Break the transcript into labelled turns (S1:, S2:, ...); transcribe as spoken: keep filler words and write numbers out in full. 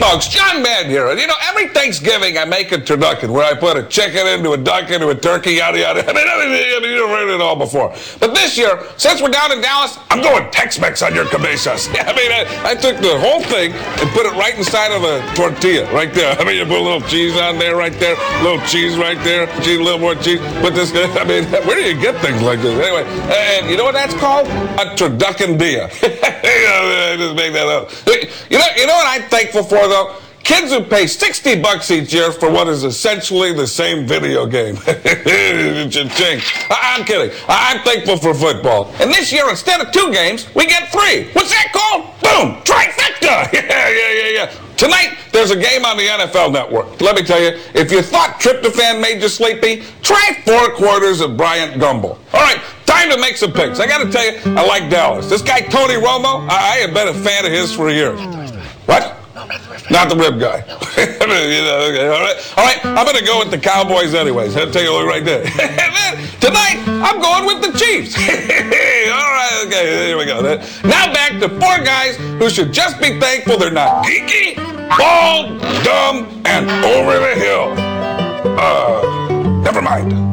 S1: folks, John Mann here. And you know, every Thanksgiving I make a turducken where I put a chicken into a duck into a turkey, yada yada. I mean, I mean, I mean you've heard it all before. But this year, since we're down in Dallas, I'm going Tex-Mex on your cabezas. I mean, I, I took the whole thing and put it right inside of a tortilla, right there. I mean, you put a little cheese on there, right there, a little cheese right there, cheese, a little more cheese. Put this. I mean, where do you get things like this? Anyway, and you know what that's called? A turduckendilla. I just make that up. You know, you know what I'm thankful for, though? Kids who pay sixty bucks each year for what is essentially the same video game. I'm kidding. I'm thankful for football. And this year, instead of two games, we get three. What's that called? Boom! Trifecta! Yeah, yeah, yeah, yeah. Tonight, there's a game on the N F L Network. Let me tell you, if you thought tryptophan made you sleepy, try four quarters of Bryant Gumbel. All right, time to make some picks. I got to tell you, I like Dallas. This guy, Tony Romo, I, I have been a fan of his for years. What? Not the rib guy. you know, okay, all right, all right. I'm going to go with the Cowboys anyways. I'll tell you what right there. And then tonight, I'm going with the Chiefs. all right, okay, here we go. Now back to four guys who should just be thankful they're not geeky, bald, dumb, and over the hill. Uh, never mind.